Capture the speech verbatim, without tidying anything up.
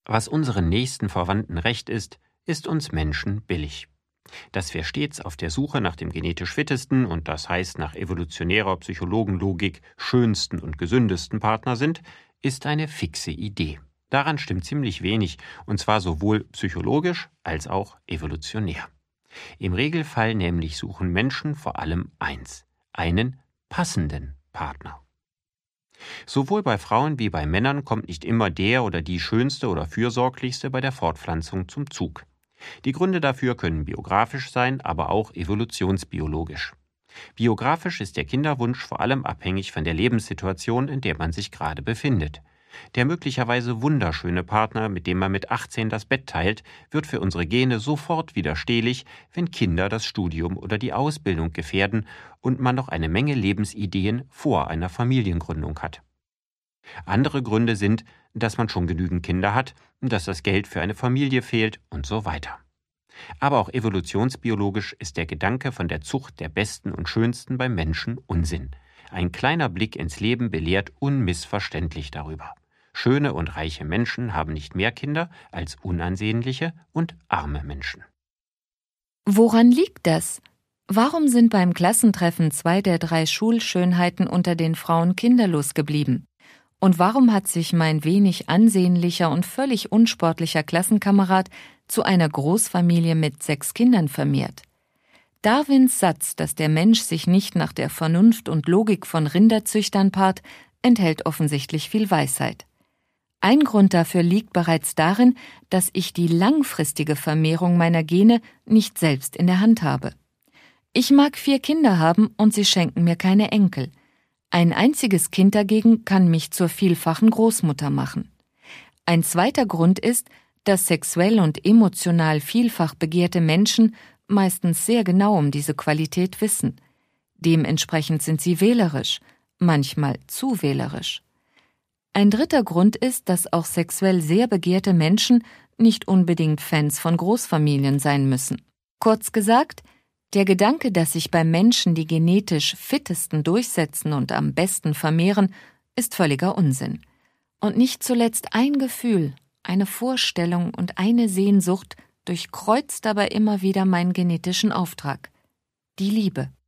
Was unseren nächsten Verwandten recht ist, ist uns Menschen billig. Dass wir stets auf der Suche nach dem genetisch fittesten und das heißt nach evolutionärer Psychologenlogik schönsten und gesündesten Partner sind, ist eine fixe Idee. Daran stimmt ziemlich wenig, und zwar sowohl psychologisch als auch evolutionär. Im Regelfall nämlich suchen Menschen vor allem eins: einen passenden Partner. Sowohl bei Frauen wie bei Männern kommt nicht immer der oder die schönste oder fürsorglichste bei der Fortpflanzung zum Zug. Die Gründe dafür können biografisch sein, aber auch evolutionsbiologisch. Biografisch ist der Kinderwunsch vor allem abhängig von der Lebenssituation, in der man sich gerade befindet. Der möglicherweise wunderschöne Partner, mit dem man mit achtzehn das Bett teilt, wird für unsere Gene sofort widerstehlich, wenn Kinder das Studium oder die Ausbildung gefährden und man noch eine Menge Lebensideen vor einer Familiengründung hat. Andere Gründe sind, dass man schon genügend Kinder hat, dass das Geld für eine Familie fehlt und so weiter. Aber auch evolutionsbiologisch ist der Gedanke von der Zucht der Besten und Schönsten beim Menschen Unsinn. Ein kleiner Blick ins Leben belehrt unmissverständlich darüber. Schöne und reiche Menschen haben nicht mehr Kinder als unansehnliche und arme Menschen. Woran liegt das? Warum sind beim Klassentreffen zwei der drei Schulschönheiten unter den Frauen kinderlos geblieben? Und warum hat sich mein wenig ansehnlicher und völlig unsportlicher Klassenkamerad zu einer Großfamilie mit sechs Kindern vermehrt? Darwins Satz, dass der Mensch sich nicht nach der Vernunft und Logik von Rinderzüchtern paart, enthält offensichtlich viel Weisheit. Ein Grund dafür liegt bereits darin, dass ich die langfristige Vermehrung meiner Gene nicht selbst in der Hand habe. Ich mag vier Kinder haben und sie schenken mir keine Enkel. Ein einziges Kind dagegen kann mich zur vielfachen Großmutter machen. Ein zweiter Grund ist, dass sexuell und emotional vielfach begehrte Menschen meistens sehr genau um diese Qualität wissen. Dementsprechend sind sie wählerisch, manchmal zu wählerisch. Ein dritter Grund ist, dass auch sexuell sehr begehrte Menschen nicht unbedingt Fans von Großfamilien sein müssen. Kurz gesagt, der Gedanke, dass sich beim Menschen die genetisch fittesten durchsetzen und am besten vermehren, ist völliger Unsinn. Und nicht zuletzt ein Gefühl, eine Vorstellung und eine Sehnsucht durchkreuzt aber immer wieder meinen genetischen Auftrag: die Liebe.